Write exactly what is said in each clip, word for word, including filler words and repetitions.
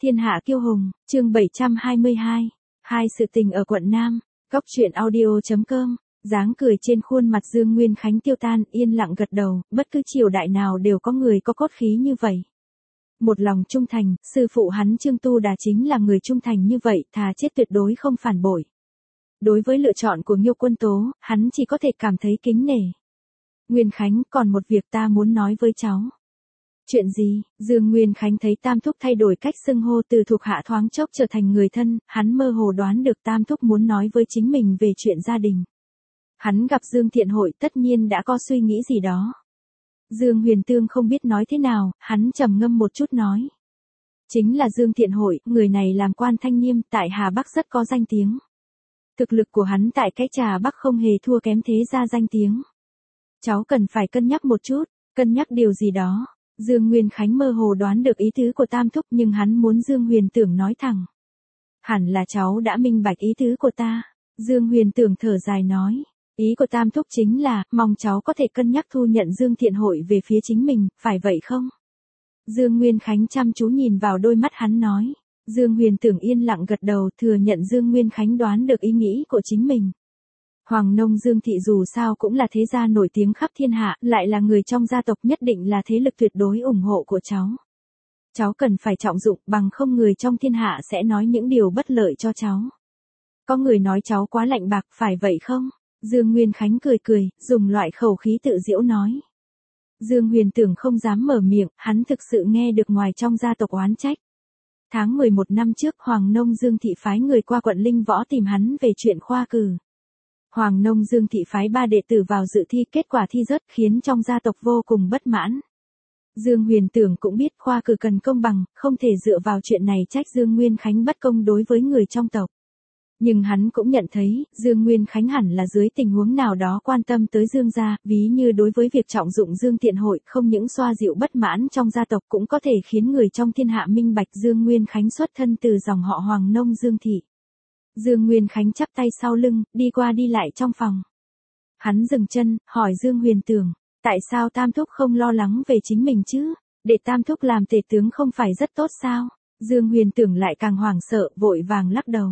Thiên hạ kiêu hùng, chương bảy trăm hai mươi hai. Hai sự tình ở quận Nam. Góc truyện audio chấm com. Dáng cười trên khuôn mặt Dương Nguyên Khánh tiêu tan, yên lặng gật đầu, bất cứ triều đại nào đều có người có cốt khí như vậy. Một lòng trung thành, sư phụ hắn Trương Tu Đà chính là người trung thành như vậy, thà chết tuyệt đối không phản bội. Đối với lựa chọn của Nghiêu Quân Tố, hắn chỉ có thể cảm thấy kính nể. Nguyên Khánh, còn một việc ta muốn nói với cháu. Chuyện gì? Dương Nguyên Khánh thấy Tam Thúc thay đổi cách xưng hô từ thuộc hạ thoáng chốc trở thành người thân, hắn mơ hồ đoán được Tam Thúc muốn nói với chính mình về chuyện gia đình. Hắn gặp Dương Thiện Hội tất nhiên đã có suy nghĩ gì đó. Dương Huyền Tương không biết nói thế nào, hắn trầm ngâm một chút nói. Chính là Dương Thiện Hội, người này làm quan thanh niêm tại Hà Bắc rất có danh tiếng. Thực lực của hắn tại cái Trà Bắc không hề thua kém thế gia danh tiếng. Cháu cần phải cân nhắc một chút, cân nhắc điều gì đó. Dương Nguyên Khánh mơ hồ đoán được ý tứ của Tam Thúc nhưng hắn muốn Dương Huyền Tưởng nói thẳng. Hẳn là cháu đã minh bạch ý tứ của ta. Dương Huyền Tưởng thở dài nói. Ý của Tam Thúc chính là, mong cháu có thể cân nhắc thu nhận Dương Thiện Hội về phía chính mình, phải vậy không? Dương Nguyên Khánh chăm chú nhìn vào đôi mắt hắn nói. Dương Huyền Tưởng yên lặng gật đầu thừa nhận Dương Nguyên Khánh đoán được ý nghĩ của chính mình. Hoàng nông Dương thị dù sao cũng là thế gia nổi tiếng khắp thiên hạ, lại là người trong gia tộc nhất định là thế lực tuyệt đối ủng hộ của cháu. Cháu cần phải trọng dụng, bằng không người trong thiên hạ sẽ nói những điều bất lợi cho cháu. Có người nói cháu quá lạnh bạc, phải vậy không? Dương Nguyên Khánh cười cười, dùng loại khẩu khí tự giễu nói. Dương Huyền Tưởng không dám mở miệng, hắn thực sự nghe được ngoài trong gia tộc oán trách. Tháng mười một năm trước Hoàng nông Dương thị phái người qua quận Linh Võ tìm hắn về chuyện khoa cử. Hoàng nông Dương thị phái ba đệ tử vào dự thi, kết quả thi rớt khiến trong gia tộc vô cùng bất mãn. Dương Huyền Tưởng cũng biết khoa cử cần công bằng, không thể dựa vào chuyện này trách Dương Nguyên Khánh bất công đối với người trong tộc. Nhưng hắn cũng nhận thấy, Dương Nguyên Khánh hẳn là dưới tình huống nào đó quan tâm tới Dương gia, ví như đối với việc trọng dụng Dương Thiện Hội, không những xoa dịu bất mãn trong gia tộc cũng có thể khiến người trong thiên hạ minh bạch Dương Nguyên Khánh xuất thân từ dòng họ Hoàng nông Dương thị. Dương Nguyên Khánh chắp tay sau lưng, đi qua đi lại trong phòng. Hắn dừng chân, hỏi Dương Huyền Tưởng, tại sao Tam Thúc không lo lắng về chính mình chứ? Để Tam Thúc làm tể tướng không phải rất tốt sao? Dương Huyền Tưởng lại càng hoảng sợ, vội vàng lắc đầu.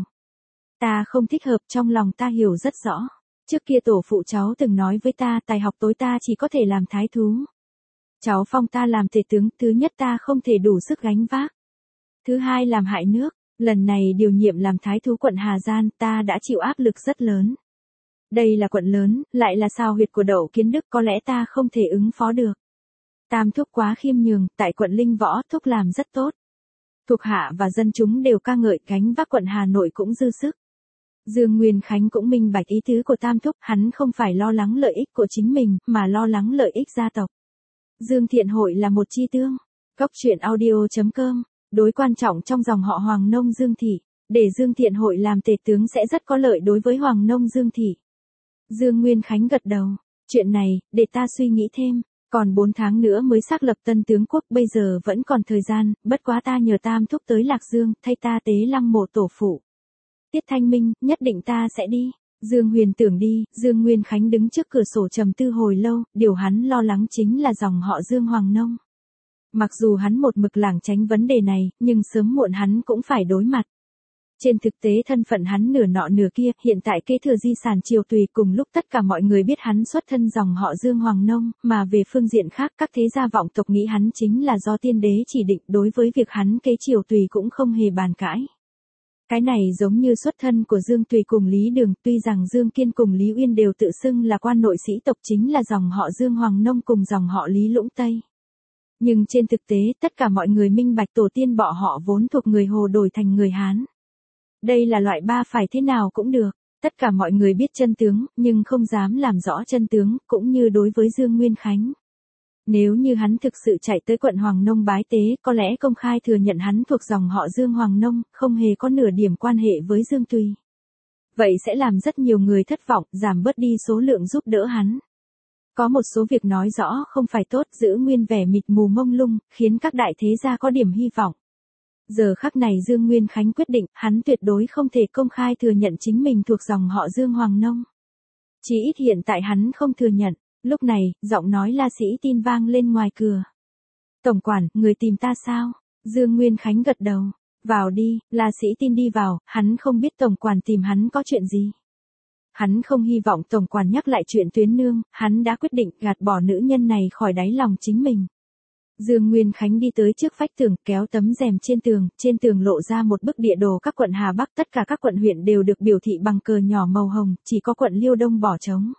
Ta không thích hợp, trong lòng ta hiểu rất rõ. Trước kia tổ phụ cháu từng nói với ta, tài học tối ta chỉ có thể làm thái thú. Cháu phong ta làm tể tướng, thứ nhất ta không thể đủ sức gánh vác. Thứ hai làm hại nước. Lần này điều nhiệm làm thái thú quận Hà Giang, ta đã chịu áp lực rất lớn. Đây là quận lớn, lại là sao huyệt của Đậu Kiến Đức, có lẽ ta không thể ứng phó được. Tam Thúc quá khiêm nhường, tại quận Linh Võ Thúc làm rất tốt. Thuộc hạ và dân chúng đều ca ngợi, gánh vác quận Hà Nội cũng dư sức. Dương Nguyên Khánh cũng minh bạch ý tứ của Tam Thúc, hắn không phải lo lắng lợi ích của chính mình, mà lo lắng lợi ích gia tộc. Dương Thiện Hội là một chi tương. Góc truyện audio chấm com. Đối quan trọng trong dòng họ Hoàng nông Dương thị, để Dương Thiện Hội làm tể tướng sẽ rất có lợi đối với Hoàng nông Dương thị. Dương Nguyên Khánh gật đầu, chuyện này, để ta suy nghĩ thêm, còn bốn tháng nữa mới xác lập tân tướng quốc, bây giờ vẫn còn thời gian, bất quá ta nhờ Tam Thúc tới Lạc Dương, thay ta tế lăng mộ tổ phụ. Tiết Thanh Minh, nhất định ta sẽ đi. Dương Huyền Tưởng đi, Dương Nguyên Khánh đứng trước cửa sổ trầm tư hồi lâu, điều hắn lo lắng chính là dòng họ Dương Hoàng nông. Mặc dù hắn một mực lảng tránh vấn đề này, nhưng sớm muộn hắn cũng phải đối mặt. Trên thực tế thân phận hắn nửa nọ nửa kia, hiện tại kế thừa di sản triều tùy, cùng lúc tất cả mọi người biết hắn xuất thân dòng họ Dương Hoàng nông, mà về phương diện khác các thế gia vọng tộc nghĩ hắn chính là do tiên đế chỉ định, đối với việc hắn kế triều tùy cũng không hề bàn cãi. Cái này giống như xuất thân của Dương Tùy cùng Lý Đường, tuy rằng Dương Kiên cùng Lý Uyên đều tự xưng là quan nội sĩ tộc, chính là dòng họ Dương Hoàng nông cùng dòng họ Lý Lũng Tây. Nhưng trên thực tế, tất cả mọi người minh bạch tổ tiên bọn họ vốn thuộc người Hồ đổi thành người Hán. Đây là loại ba phải thế nào cũng được. Tất cả mọi người biết chân tướng, nhưng không dám làm rõ chân tướng, cũng như đối với Dương Nguyên Khánh. Nếu như hắn thực sự chạy tới quận Hoàng nông bái tế, có lẽ công khai thừa nhận hắn thuộc dòng họ Dương Hoàng nông, không hề có nửa điểm quan hệ với Dương Tùy. Vậy sẽ làm rất nhiều người thất vọng, giảm bớt đi số lượng giúp đỡ hắn. Có một số việc nói rõ không phải tốt, giữ nguyên vẻ mịt mù mông lung, khiến các đại thế gia có điểm hy vọng. Giờ khắc này Dương Nguyên Khánh quyết định, hắn tuyệt đối không thể công khai thừa nhận chính mình thuộc dòng họ Dương Hoàng nông. Chỉ ít hiện tại hắn không thừa nhận. Lúc này, giọng nói la sĩ tin vang lên ngoài cửa. Tổng quản, người tìm ta sao? Dương Nguyên Khánh gật đầu. Vào đi, La Sĩ Tin đi vào, hắn không biết tổng quản tìm hắn có chuyện gì. Hắn không hy vọng tổng quản nhắc lại chuyện Tuyến Nương, hắn đã quyết định gạt bỏ nữ nhân này khỏi đáy lòng chính mình. Dương Nguyên Khánh đi tới trước vách tường, kéo tấm rèm trên tường, trên tường lộ ra một bức địa đồ các quận Hà Bắc, tất cả các quận huyện đều được biểu thị bằng cờ nhỏ màu hồng, chỉ có quận Liêu Đông bỏ trống.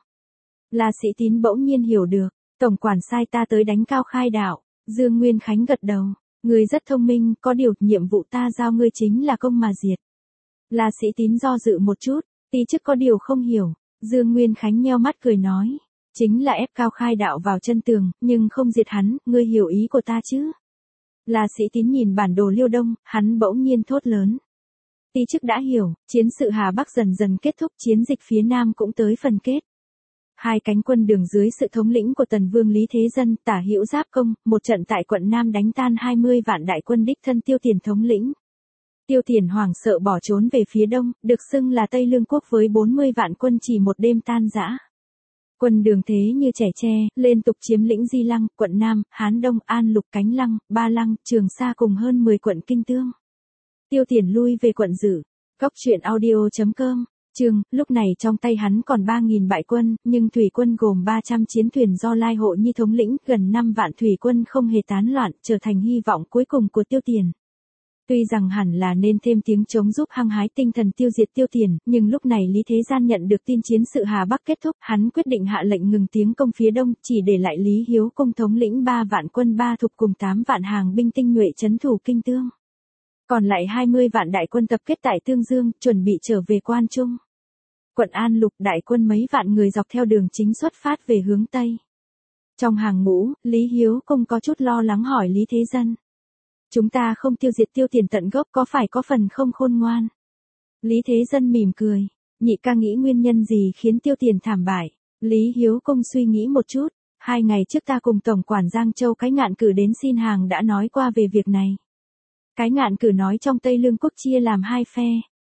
La Sĩ Tín bỗng nhiên hiểu được, tổng quản sai ta tới đánh Cao Khai Đạo. Dương Nguyên Khánh gật đầu, ngươi rất thông minh, có điều nhiệm vụ ta giao ngươi chính là công mà diệt. La Sĩ Tín do dự một chút, tí chức có điều không hiểu. Dương Nguyên Khánh nheo mắt cười nói, chính là ép Cao Khai Đạo vào chân tường, nhưng không diệt hắn, ngươi hiểu ý của ta chứ? La Sĩ Tín nhìn bản đồ Liêu Đông, hắn bỗng nhiên thốt lớn. Tí chức đã hiểu, chiến sự Hà Bắc dần dần kết thúc, chiến dịch phía Nam cũng tới phần kết. Hai cánh quân đường dưới sự thống lĩnh của Tần Vương Lý Thế Dân, Tả Hữu Giáp Công, một trận tại quận Nam đánh tan hai mươi vạn đại quân đích thân Tiêu Tiền thống lĩnh. Tiêu Tiền hoảng sợ bỏ trốn về phía đông, được xưng là Tây Lương Quốc với bốn mươi vạn quân chỉ một đêm tan rã. Quân đường thế như trẻ tre, liên tục chiếm lĩnh Di Lăng, quận Nam, Hán Đông, An Lục, Cánh Lăng, Ba Lăng, Trường Sa cùng hơn mười quận kinh tương. Tiêu Tiền lui về quận Dử. Góc truyện audio chấm com. Chương, lúc này trong tay hắn còn ba nghìn bại quân, nhưng thủy quân gồm ba trăm chiến thuyền do Lai Hộ Nhi thống lĩnh, gần năm vạn thủy quân không hề tán loạn, trở thành hy vọng cuối cùng của Tiêu Tiền. Tuy rằng hẳn là nên thêm tiếng chống giúp hăng hái tinh thần tiêu diệt Tiêu Tiền, nhưng lúc này Lý Thế Gian nhận được tin chiến sự Hà Bắc kết thúc, hắn quyết định hạ lệnh ngừng tiến công phía đông, chỉ để lại Lý Hiếu Công thống lĩnh ba vạn quân ba thục cùng tám vạn hàng binh tinh nhuệ trấn thủ kinh tương. Còn lại hai mươi vạn đại quân tập kết tại Tương Dương, chuẩn bị trở về Quan Trung. Quận An Lục đại quân mấy vạn người dọc theo đường chính xuất phát về hướng Tây. Trong hàng ngũ, Lý Hiếu Công có chút lo lắng hỏi Lý Thế Dân. Chúng ta không tiêu diệt Tiêu Tiền tận gốc có phải có phần không khôn ngoan? Lý Thế Dân mỉm cười. Nhị ca nghĩ nguyên nhân gì khiến Tiêu Tiền thảm bại? Lý Hiếu Công suy nghĩ một chút. Hai ngày trước ta cùng Tổng quản Giang Châu Cái Ngạn cử đến xin hàng đã nói qua về việc này. Cái Ngạn cử nói trong Tây Lương Quốc chia làm hai phe.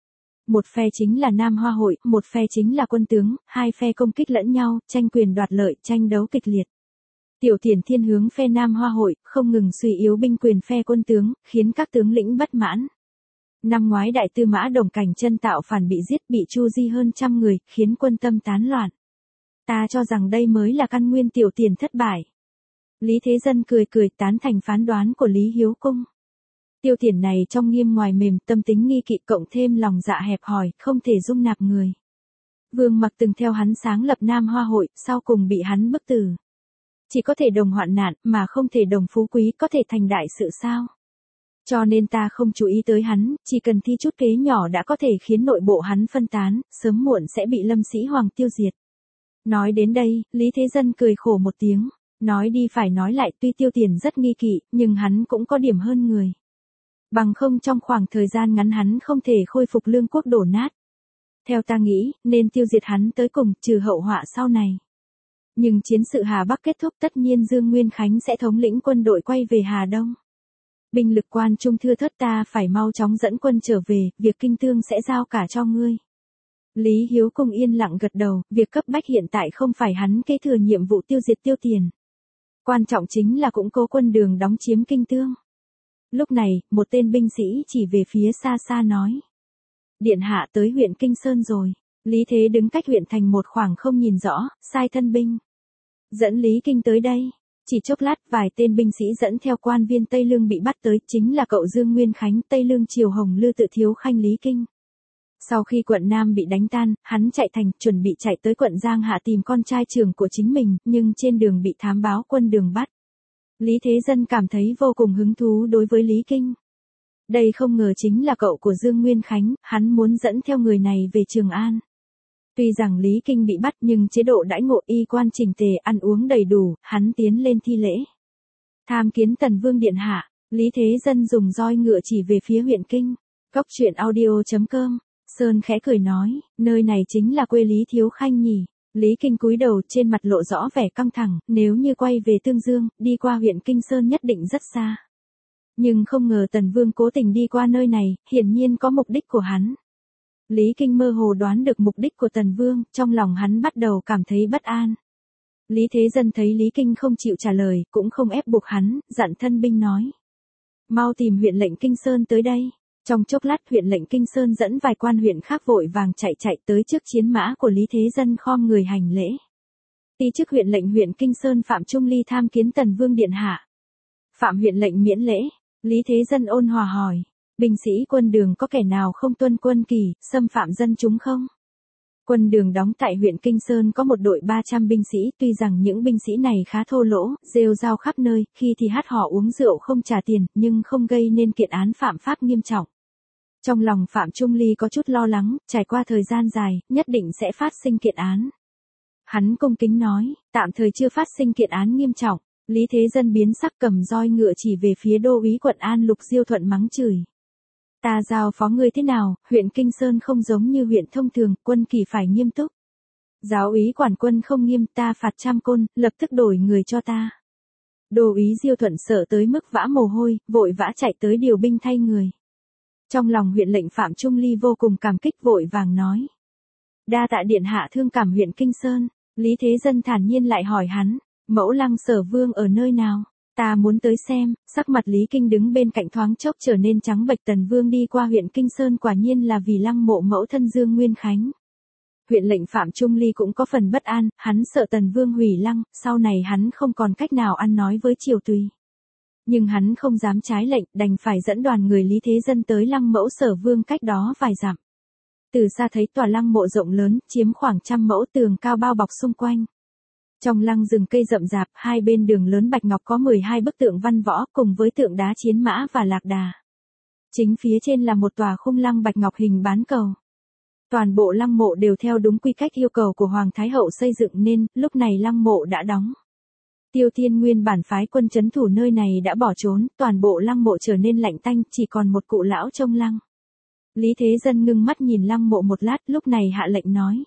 Một phe chính là Nam Hoa Hội, một phe chính là quân tướng, hai phe công kích lẫn nhau, tranh quyền đoạt lợi, tranh đấu kịch liệt. Tiểu Tiền thiên hướng phe Nam Hoa Hội, không ngừng suy yếu binh quyền phe quân tướng, khiến các tướng lĩnh bất mãn. Năm ngoái đại tư mã Đồng Cảnh Chân tạo phản bị giết, bị chu di hơn trăm người, khiến quân tâm tán loạn. Ta cho rằng đây mới là căn nguyên Tiểu Tiền thất bại. Lý Thế Dân cười cười tán thành phán đoán của Lý Hiếu Công. Tiêu Tiền này trong nghiêm ngoài mềm, tâm tính nghi kỵ cộng thêm lòng dạ hẹp hòi, không thể dung nạp người. Vương Mặc từng theo hắn sáng lập Nam Hoa Hội, sau cùng bị hắn bức tử. Chỉ có thể đồng hoạn nạn, mà không thể đồng phú quý, có thể thành đại sự sao? Cho nên ta không chú ý tới hắn, chỉ cần thi chút kế nhỏ đã có thể khiến nội bộ hắn phân tán, sớm muộn sẽ bị Lâm Sĩ Hoàng tiêu diệt. Nói đến đây, Lý Thế Dân cười khổ một tiếng, nói đi phải nói lại, tuy Tiêu Tiền rất nghi kỵ, nhưng hắn cũng có điểm hơn người. Bằng không trong khoảng thời gian ngắn hắn không thể khôi phục lương quốc đổ nát. Theo ta nghĩ, nên tiêu diệt hắn tới cùng, trừ hậu họa sau này. Nhưng chiến sự Hà Bắc kết thúc tất nhiên Dương Nguyên Khánh sẽ thống lĩnh quân đội quay về Hà Đông. Binh lực Quan Trung thưa thớt, ta phải mau chóng dẫn quân trở về, việc kinh tương sẽ giao cả cho ngươi. Lý Hiếu Công yên lặng gật đầu, việc cấp bách hiện tại không phải hắn kế thừa nhiệm vụ tiêu diệt Tiêu Tiền. Quan trọng chính là củng cố quân đường đóng chiếm kinh tương. Lúc này, một tên binh sĩ chỉ về phía xa xa nói. Điện hạ tới huyện Kinh Sơn rồi. Lý Thế đứng cách huyện thành một khoảng không nhìn rõ, sai thân binh. Dẫn Lý Kinh tới đây. Chỉ chốc lát vài tên binh sĩ dẫn theo quan viên Tây Lương bị bắt tới, chính là cậu Dương Nguyên Khánh, Tây Lương Triều Hồng Lư tự thiếu khanh Lý Kinh. Sau khi quận Nam bị đánh tan, hắn chạy thành, chuẩn bị chạy tới quận Giang Hạ tìm con trai trưởng của chính mình, nhưng trên đường bị thám báo quân đường bắt. Lý Thế Dân cảm thấy vô cùng hứng thú đối với Lý Kinh. Đây không ngờ chính là cậu của Dương Nguyên Khánh, hắn muốn dẫn theo người này về Trường An. Tuy rằng Lý Kinh bị bắt nhưng chế độ đãi ngộ y quan chỉnh tề, ăn uống đầy đủ, hắn tiến lên thi lễ. Tham kiến Tần Vương điện hạ, Lý Thế Dân dùng roi ngựa chỉ về phía huyện Kinh. Góc truyện audio chấm com. Sơn khẽ cười nói, nơi này chính là quê Lý Thiếu Khanh nhỉ. Lý Kinh cúi đầu, trên mặt lộ rõ vẻ căng thẳng, nếu như quay về Tương Dương, đi qua huyện Kinh Sơn nhất định rất xa. Nhưng không ngờ Tần Vương cố tình đi qua nơi này, hiển nhiên có mục đích của hắn. Lý Kinh mơ hồ đoán được mục đích của Tần Vương, trong lòng hắn bắt đầu cảm thấy bất an. Lý Thế Dân thấy Lý Kinh không chịu trả lời, cũng không ép buộc hắn, dặn thân binh nói. Mau tìm huyện lệnh Kinh Sơn tới đây. Trong chốc lát huyện lệnh Kinh Sơn dẫn vài quan huyện khác vội vàng chạy chạy tới trước chiến mã của Lý Thế Dân khom người hành lễ. Ti chức huyện lệnh huyện Kinh Sơn Phạm Trung Ly tham kiến Tần Vương điện hạ. Phạm huyện lệnh miễn lễ, Lý Thế Dân ôn hòa hỏi, binh sĩ quân Đường có kẻ nào không tuân quân kỷ, xâm phạm dân chúng không? Quân Đường đóng tại huyện Kinh Sơn có một đội ba trăm binh sĩ, tuy rằng những binh sĩ này khá thô lỗ, rêu rao khắp nơi, khi thì hát hò uống rượu không trả tiền, nhưng không gây nên kiện án phạm pháp nghiêm trọng. Trong lòng Phạm Trung Ly có chút lo lắng, trải qua thời gian dài, nhất định sẽ phát sinh kiện án. Hắn cung kính nói, tạm thời chưa phát sinh kiện án nghiêm trọng. Lý Thế Dân biến sắc cầm roi ngựa chỉ về phía đô úy quận An Lục Diêu Thuận mắng chửi. Ta giao phó ngươi thế nào, huyện Kinh Sơn không giống như huyện thông thường, quân kỳ phải nghiêm túc. Giáo úy quản quân không nghiêm, ta phạt trăm côn, lập tức đổi người cho ta. Đô úy Diêu Thuận sợ tới mức vã mồ hôi, vội vã chạy tới điều binh thay người. Trong lòng huyện lệnh Phạm Trung Ly vô cùng cảm kích vội vàng nói. Đa tạ điện hạ thương cảm huyện Kinh Sơn. Lý Thế Dân thản nhiên lại hỏi hắn, mẫu lăng Sở Vương ở nơi nào? Ta muốn tới xem. Sắc mặt Lý Kinh đứng bên cạnh thoáng chốc trở nên trắng bệch. Tần Vương đi qua huyện Kinh Sơn quả nhiên là vì lăng mộ mẫu thân Dương Nguyên Khánh. Huyện lệnh Phạm Trung Ly cũng có phần bất an, hắn sợ Tần Vương hủy lăng, sau này hắn không còn cách nào ăn nói với triều tùy. Nhưng hắn không dám trái lệnh, đành phải dẫn đoàn người Lý Thế Dân tới lăng mẫu Sở Vương cách đó vài dặm. Từ xa thấy tòa lăng mộ rộng lớn, chiếm khoảng trăm mẫu, tường cao bao bọc xung quanh. Trong lăng rừng cây rậm rạp, hai bên đường lớn bạch ngọc có mười hai bức tượng văn võ cùng với tượng đá chiến mã và lạc đà. Chính phía trên là một tòa khung lăng bạch ngọc hình bán cầu. Toàn bộ lăng mộ đều theo đúng quy cách yêu cầu của Hoàng Thái Hậu xây dựng nên, lúc này lăng mộ đã đóng. Tiêu Thiên nguyên bản phái quân trấn thủ nơi này đã bỏ trốn, toàn bộ lăng mộ trở nên lạnh tanh, chỉ còn một cụ lão trông lăng. Lý Thế Dân ngưng mắt nhìn lăng mộ một lát, lúc này hạ lệnh nói.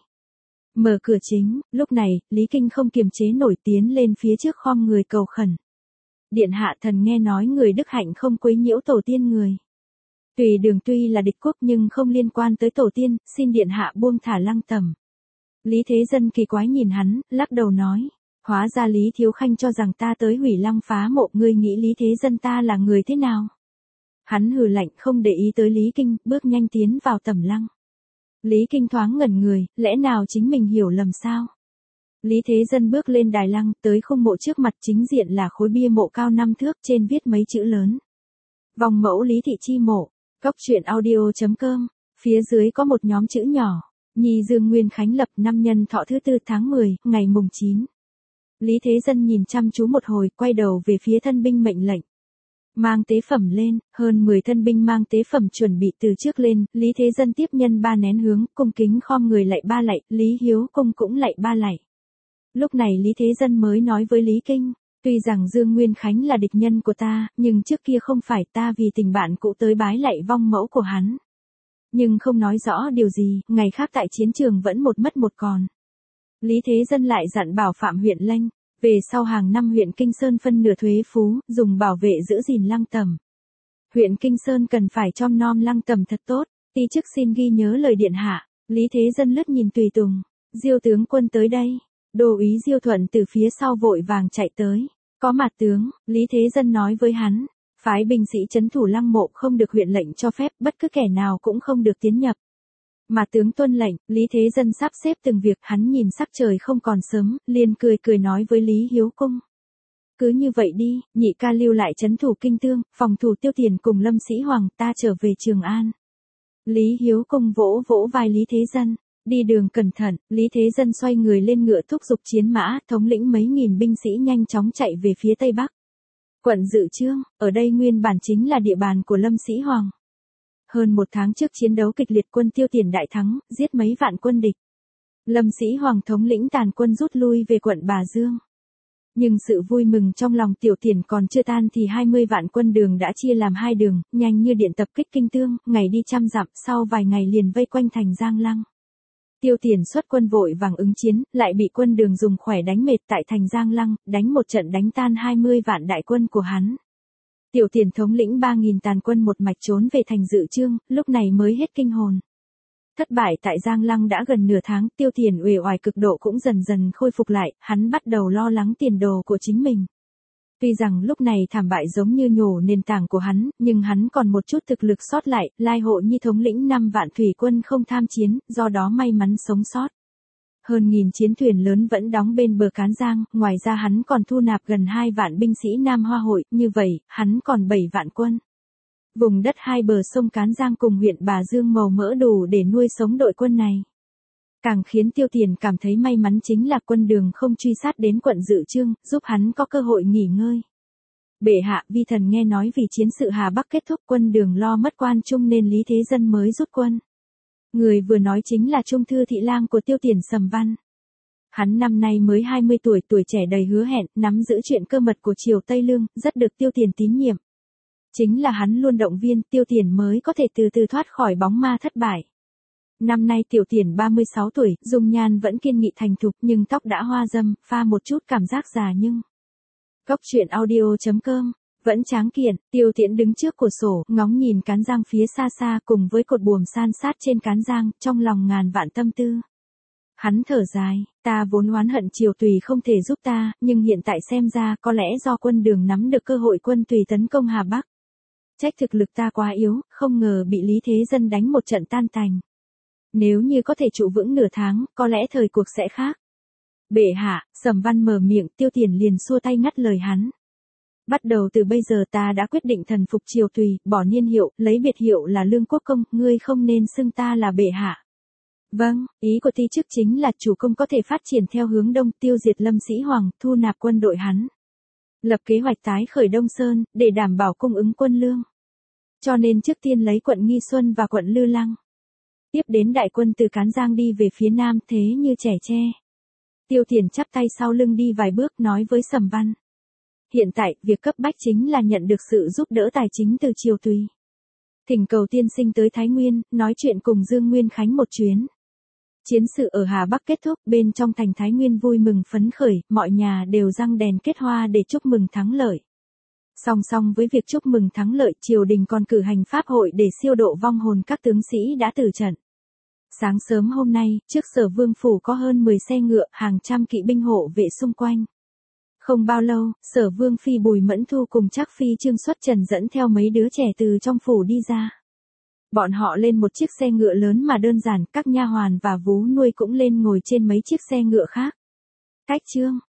Mở cửa chính. Lúc này, Lý Kinh không kiềm chế nổi tiến lên phía trước khom người cầu khẩn. Điện hạ thần nghe nói người đức hạnh không quấy nhiễu tổ tiên người. Tùy Đường tuy là địch quốc nhưng không liên quan tới tổ tiên, xin điện hạ buông thả lăng tẩm. Lý Thế Dân kỳ quái nhìn hắn, lắc đầu nói. Hóa ra Lý Thiếu Khanh cho rằng ta tới hủy lăng phá mộ, ngươi nghĩ Lý Thế Dân ta là người thế nào? Hắn hừ lạnh không để ý tới Lý Kinh, bước nhanh tiến vào tẩm lăng. Lý Kinh thoáng ngẩn người, lẽ nào chính mình hiểu lầm sao? Lý Thế Dân bước lên đài lăng, tới khung mộ trước mặt, chính diện là khối bia mộ cao năm thước, trên viết mấy chữ lớn. Vòng mẫu Lý Thị Chi mộ, cốc truyện audio chấm com, phía dưới có một nhóm chữ nhỏ. Nhi Dương Nguyên Khánh lập năm nhân thọ thứ tư tháng mười, ngày mùng chín. Lý Thế Dân nhìn chăm chú một hồi, quay đầu về phía thân binh mệnh lệnh. Mang tế phẩm lên, hơn mười thân binh mang tế phẩm chuẩn bị từ trước lên, Lý Thế Dân tiếp nhân ba nén hướng, cung kính khom người lạy ba lạy, Lý Hiếu Cung cũng lạy ba lạy. Lúc này Lý Thế Dân mới nói với Lý Kinh, tuy rằng Dương Nguyên Khánh là địch nhân của ta, nhưng trước kia không phải ta vì tình bạn cũ tới bái lạy vong mẫu của hắn. Nhưng không nói rõ điều gì, ngày khác tại chiến trường vẫn một mất một còn. Lý Thế Dân lại dặn bảo Phạm huyện lệnh, về sau hàng năm huyện Kinh Sơn phân nửa thuế phú, dùng bảo vệ giữ gìn lăng tẩm. Huyện Kinh Sơn cần phải chom nom lăng tẩm thật tốt, ti chức xin ghi nhớ lời điện hạ. Lý Thế Dân lướt nhìn tùy tùng, Diêu tướng quân tới đây. Đô úy Diêu Thuận từ phía sau vội vàng chạy tới. Có mặt tướng, Lý Thế Dân nói với hắn, phái binh sĩ trấn thủ lăng mộ không được huyện lệnh cho phép, bất cứ kẻ nào cũng không được tiến nhập. Mà tướng tuân lệnh, Lý Thế Dân sắp xếp từng việc, hắn nhìn sắc trời không còn sớm, liền cười cười nói với Lý Hiếu Cung. Cứ như vậy đi, nhị ca lưu lại trấn thủ Kinh Tương, phòng thủ Tiêu Tiền cùng Lâm Sĩ Hoàng, ta trở về Trường An. Lý Hiếu Cung vỗ vỗ vai Lý Thế Dân, đi đường cẩn thận. Lý Thế Dân xoay người lên ngựa thúc giục chiến mã, thống lĩnh mấy nghìn binh sĩ nhanh chóng chạy về phía Tây Bắc. Quận Dự Chương, ở đây nguyên bản chính là địa bàn của Lâm Sĩ Hoàng. Hơn một tháng trước chiến đấu kịch liệt, quân Tiêu Tiền đại thắng, giết mấy vạn quân địch. Lâm Sĩ Hoàng thống lĩnh tàn quân rút lui về quận Bà Dương. Nhưng sự vui mừng trong lòng Tiểu Tiền còn chưa tan thì hai mươi vạn quân Đường đã chia làm hai đường, nhanh như điện tập kích Kinh Tương, ngày đi trăm dặm, sau vài ngày liền vây quanh thành Giang Lăng. Tiêu Tiền xuất quân vội vàng ứng chiến, lại bị quân Đường dùng khỏe đánh mệt tại thành Giang Lăng, đánh một trận đánh tan hai mươi vạn đại quân của hắn. Tiểu Tiền thống lĩnh ba nghìn tàn quân một mạch trốn về thành Dự Chương, lúc này mới hết kinh hồn. Thất bại tại Giang Lăng đã gần nửa tháng, Tiêu Tiền uể oải cực độ cũng dần dần khôi phục lại, hắn bắt đầu lo lắng tiền đồ của chính mình. Tuy rằng lúc này thảm bại giống như nhổ nền tảng của hắn, nhưng hắn còn một chút thực lực sót lại, lai hộ như thống lĩnh năm vạn thủy quân không tham chiến, do đó may mắn sống sót. Hơn nghìn chiến thuyền lớn vẫn đóng bên bờ Cán Giang, ngoài ra hắn còn thu nạp gần hai vạn binh sĩ Nam Hoa Hội, như vậy, hắn còn bảy vạn quân. Vùng đất hai bờ sông Cán Giang cùng huyện Bà Dương màu mỡ đủ để nuôi sống đội quân này. Càng khiến Tiêu Tiền cảm thấy may mắn chính là quân Đường không truy sát đến quận Dự Chương, giúp hắn có cơ hội nghỉ ngơi. Bệ hạ, vi thần nghe nói vì chiến sự Hà Bắc kết thúc quân Đường lo mất quan trung nên Lý Thế Dân mới rút quân. Người vừa nói chính là Trung thư thị lang của Tiêu Tiền Sầm Văn. Hắn năm nay mới hai mươi tuổi, tuổi trẻ đầy hứa hẹn, nắm giữ chuyện cơ mật của triều Tây Lương, rất được Tiêu Tiền tín nhiệm. Chính là hắn luôn động viên Tiêu Tiền mới có thể từ từ thoát khỏi bóng ma thất bại. Năm nay Tiểu Tiền ba mươi sáu tuổi, dung nhan vẫn kiên nghị thành thục nhưng tóc đã hoa râm, pha một chút cảm giác già nhưng. Góc truyện audio chấm com, vẫn tráng kiện, Tiêu Tiễn đứng trước cửa sổ, ngóng nhìn Cán Giang phía xa xa cùng với cột buồm san sát trên Cán Giang, trong lòng ngàn vạn tâm tư. Hắn thở dài, ta vốn oán hận triều Tùy không thể giúp ta, nhưng hiện tại xem ra có lẽ do quân Đường nắm được cơ hội quân Tùy tấn công Hà Bắc. Trách thực lực ta quá yếu, không ngờ bị Lý Thế Dân đánh một trận tan tành. Nếu như có thể trụ vững nửa tháng, có lẽ thời cuộc sẽ khác. Bệ hạ, Sầm Văn mở miệng, Tiêu Tiền liền xua tay ngắt lời hắn. Bắt đầu từ bây giờ ta đã quyết định thần phục triều Tùy, bỏ niên hiệu, lấy biệt hiệu là Lương Quốc Công, ngươi không nên xưng ta là bệ hạ. Vâng, ý của ti chức chính là chủ công có thể phát triển theo hướng đông, tiêu diệt Lâm Sĩ Hoàng, thu nạp quân đội hắn. Lập kế hoạch tái khởi Đông Sơn, để đảm bảo cung ứng quân lương. Cho nên trước tiên lấy quận Nghi Xuân và quận Lư Lăng. Tiếp đến đại quân từ Cán Giang đi về phía nam thế như trẻ tre. Tiêu Tiền chắp tay sau lưng đi vài bước nói với Sầm Văn. Hiện tại, việc cấp bách chính là nhận được sự giúp đỡ tài chính từ triều Tùy. Thỉnh cầu tiên sinh tới Thái Nguyên, nói chuyện cùng Dương Nguyên Khánh một chuyến. Chiến sự ở Hà Bắc kết thúc, bên trong thành Thái Nguyên vui mừng phấn khởi, mọi nhà đều răng đèn kết hoa để chúc mừng thắng lợi. Song song với việc chúc mừng thắng lợi, triều đình còn cử hành pháp hội để siêu độ vong hồn các tướng sĩ đã tử trận. Sáng sớm hôm nay, trước Sở Vương phủ có hơn mười xe ngựa, hàng trăm kỵ binh hộ vệ xung quanh. Không bao lâu, Sở Vương phi Bùi Mẫn Thu cùng Trác phi Trương Xuất Trần dẫn theo mấy đứa trẻ từ trong phủ đi ra. Bọn họ lên một chiếc xe ngựa lớn mà đơn giản, các nha hoàn và vú nuôi cũng lên ngồi trên mấy chiếc xe ngựa khác. Cách Trương,